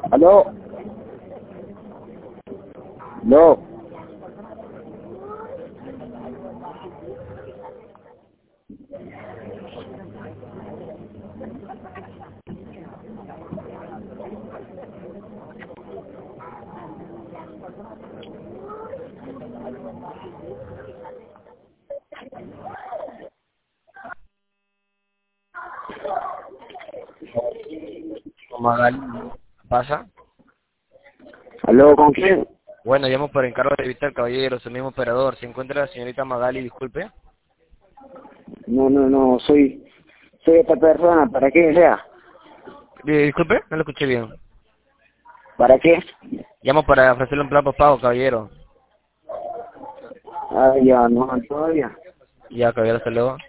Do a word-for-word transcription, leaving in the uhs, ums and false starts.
Aló. No. Magali, ¿pasa? Aló, ¿con quién? Bueno, llamo por encargo de Víctor Caballero, su mismo operador. ¿Se encuentra la señorita Magali, disculpe? No, no, no, soy, soy esta persona. ¿Para qué sea? Eh, disculpe, no lo escuché bien. ¿Para qué? Llamo para ofrecerle un plan postpago, caballero. Ah, ya, no, todavía. Ya, caballero, hasta luego.